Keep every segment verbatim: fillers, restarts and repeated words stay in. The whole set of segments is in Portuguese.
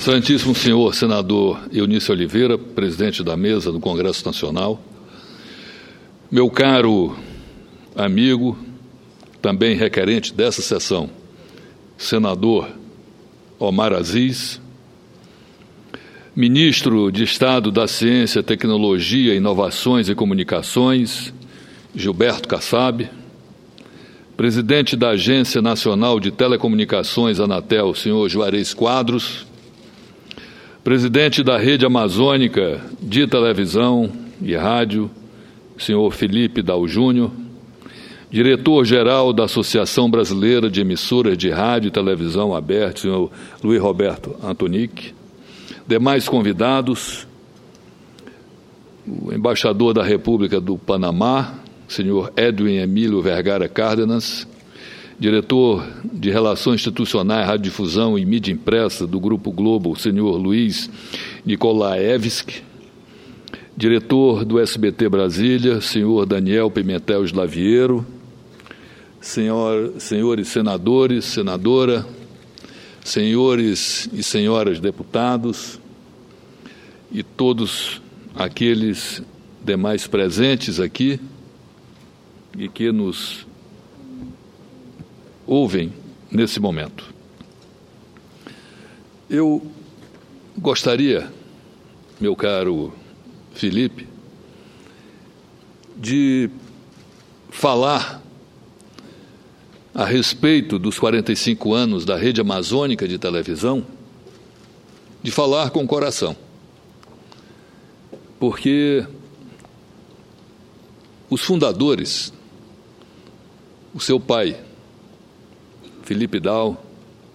Excelentíssimo senhor senador Eunício Oliveira, presidente da mesa do Congresso Nacional, meu caro amigo, também requerente dessa sessão, senador Omar Aziz, ministro de Estado da Ciência, Tecnologia, Inovações e Comunicações, Gilberto Kassab, presidente da Agência Nacional de Telecomunicações, Anatel, senhor Juarez Quadros, presidente da Rede Amazônica de Televisão e Rádio, senhor Felipe Dal Júnior, diretor-geral da Associação Brasileira de Emissoras de Rádio e Televisão Aberta, senhor Luiz Roberto Antonic, demais convidados, o embaixador da República do Panamá, senhor Edwin Emílio Vergara Cárdenas, diretor de Relações Institucionais, Radiodifusão e Mídia Impressa do Grupo Globo, senhor Luiz Nikolaevski, diretor do S B T Brasília, senhor Daniel Pimentel Slaviero, senhor, senhores senadores, senadora, senhores e senhoras deputados e todos aqueles demais presentes aqui e que nos ouvem nesse momento. Eu gostaria, meu caro Felipe, de falar a respeito dos quarenta e cinco anos da Rede Amazônica de Televisão, de falar com o coração, porque os fundadores, o seu pai, Felipe Dal,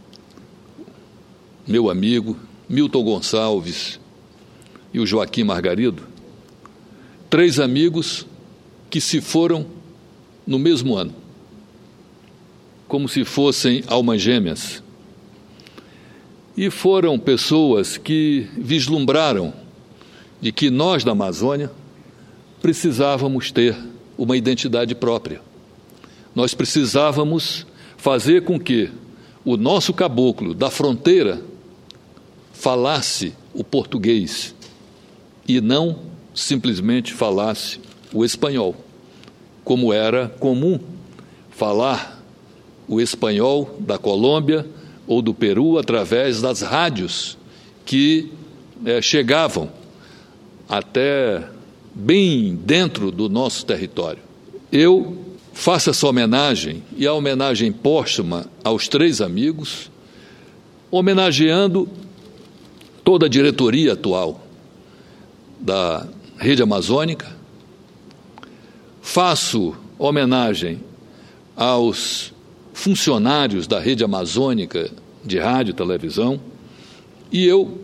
meu amigo, Milton Gonçalves e o Joaquim Margarido, três amigos que se foram no mesmo ano, como se fossem almas gêmeas. E foram pessoas que vislumbraram de que nós da Amazônia precisávamos ter uma identidade própria. Nós precisávamos fazer com que o nosso caboclo da fronteira falasse o português e não simplesmente falasse o espanhol, como era comum falar o espanhol da Colômbia ou do Peru através das rádios que eh, chegavam até bem dentro do nosso território. Eu faço essa homenagem e a homenagem póstuma aos três amigos, homenageando toda a diretoria atual da Rede Amazônica. Faço homenagem aos funcionários da Rede Amazônica de Rádio e Televisão e eu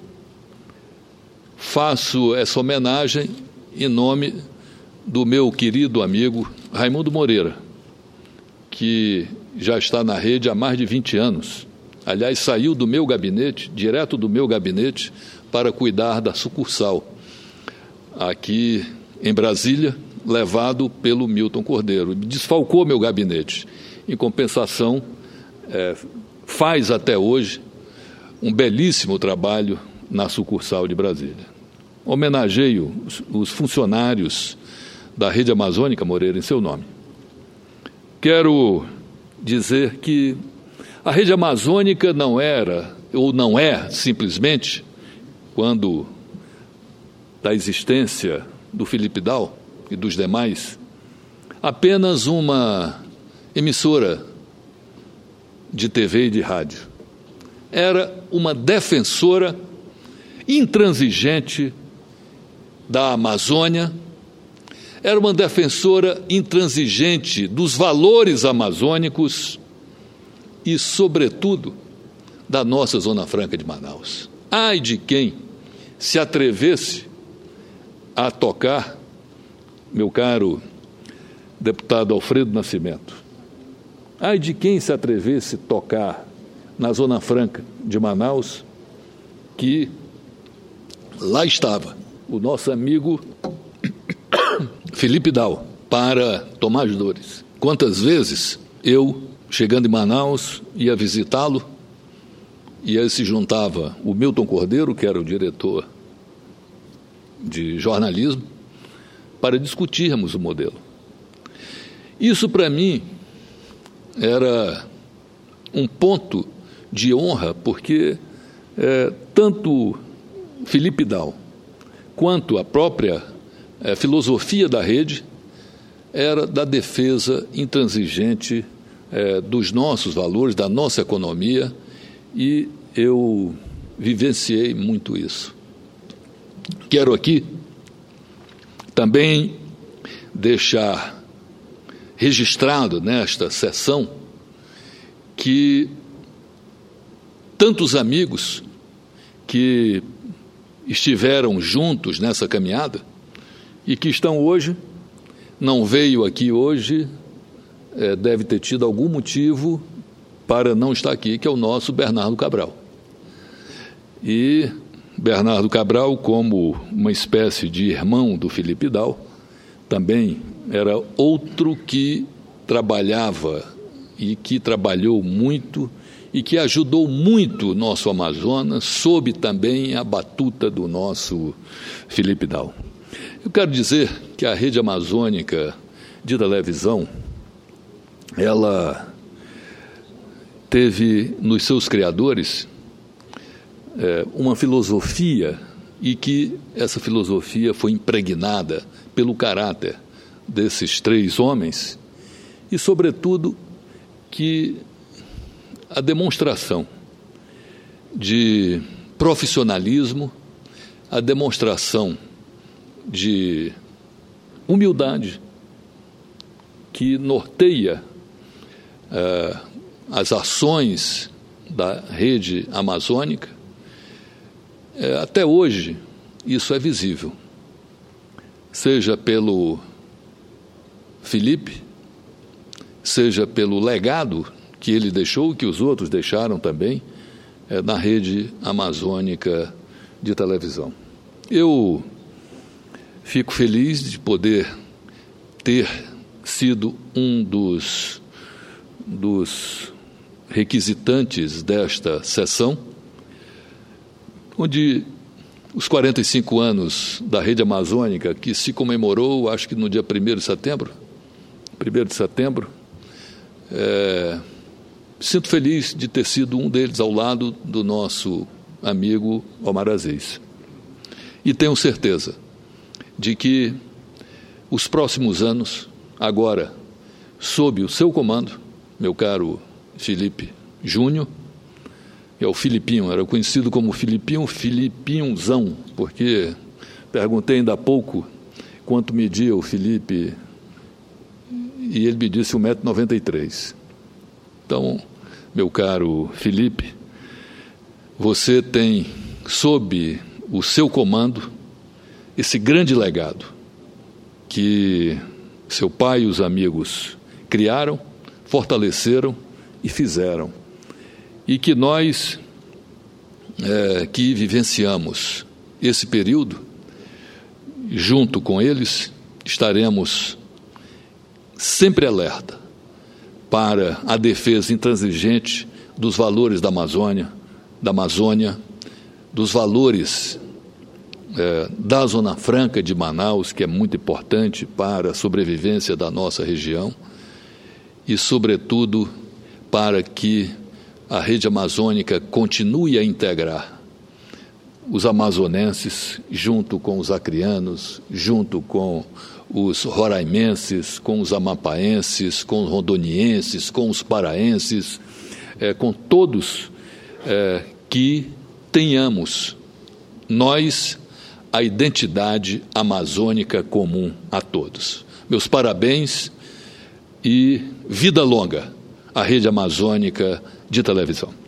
faço essa homenagem em nome do meu querido amigo Raimundo Moreira, que já está na rede há mais de vinte anos. Aliás, saiu do meu gabinete, direto do meu gabinete, para cuidar da sucursal aqui em Brasília, levado pelo Milton Cordeiro. Desfalcou meu gabinete. Em compensação, é, faz até hoje um belíssimo trabalho na sucursal de Brasília. Homenageio os, os funcionários da Rede Amazônica, Moreira, em seu nome. Quero dizer que a Rede Amazônica não era, ou não é, simplesmente, quando da existência do Felipe Dal e dos demais, apenas uma emissora de T V e de rádio. Era uma defensora intransigente da Amazônia, era uma defensora intransigente dos valores amazônicos e, sobretudo, da nossa Zona Franca de Manaus. Ai de quem se atrevesse a tocar, meu caro deputado Alfredo Nascimento, ai de quem se atrevesse a tocar na Zona Franca de Manaus, que lá estava o nosso amigo Felipe Dal, para tomar as dores. Quantas vezes eu, chegando em Manaus, ia visitá-lo e aí se juntava o Milton Cordeiro, que era o diretor de jornalismo, para discutirmos o modelo. Isso, para mim, era um ponto de honra, porque é, tanto Felipe Dal quanto a própria é, filosofia da rede era da defesa intransigente é, dos nossos valores, da nossa economia, e eu vivenciei muito isso. Quero aqui também deixar registrado nesta sessão que tantos amigos que estiveram juntos nessa caminhada e que estão hoje, não veio aqui hoje, é, deve ter tido algum motivo para não estar aqui, que é o nosso Bernardo Cabral. E Bernardo Cabral, como uma espécie de irmão do Felipe Dal, também era outro que trabalhava e que trabalhou muito e que ajudou muito o nosso Amazonas, sob também a batuta do nosso Felipe Dal. Eu quero dizer que a Rede Amazônica de televisão, ela teve nos seus criadores é, uma filosofia, e que essa filosofia foi impregnada pelo caráter desses três homens e, sobretudo, que a demonstração de profissionalismo, a demonstração de humildade que norteia uh, as ações da rede amazônica, uh, até hoje isso é visível, seja pelo Felipe, seja pelo legado que ele deixou, que os outros deixaram também, é, na rede amazônica de televisão. Eu fico feliz de poder ter sido um dos, dos requisitantes desta sessão, onde os quarenta e cinco anos da rede amazônica, que se comemorou, acho que no dia primeiro de setembro, primeiro de setembro, é, sinto feliz de ter sido um deles ao lado do nosso amigo Omar Aziz. E tenho certeza de que os próximos anos, agora, sob o seu comando, meu caro Felipe Júnior, que é o Filipinho, era conhecido como Filipinho, Filipinhozão, porque perguntei ainda há pouco quanto media o Felipe, e ele me disse um metro e noventa e três. Então, meu caro Felipe, você tem sob o seu comando esse grande legado que seu pai e os amigos criaram, fortaleceram e fizeram, e que nós é, que vivenciamos esse período, junto com eles, estaremos sempre alerta para a defesa intransigente dos valores da Amazônia, da Amazônia, dos valores é, da Zona Franca de Manaus, que é muito importante para a sobrevivência da nossa região, e, sobretudo, para que a rede amazônica continue a integrar os amazonenses junto com os acrianos, junto com os roraimenses, com os amapaenses, com os rondonienses, com os paraenses, é, com todos é, que tenhamos nós a identidade amazônica comum a todos. Meus parabéns e vida longa à Rede Amazônica de televisão.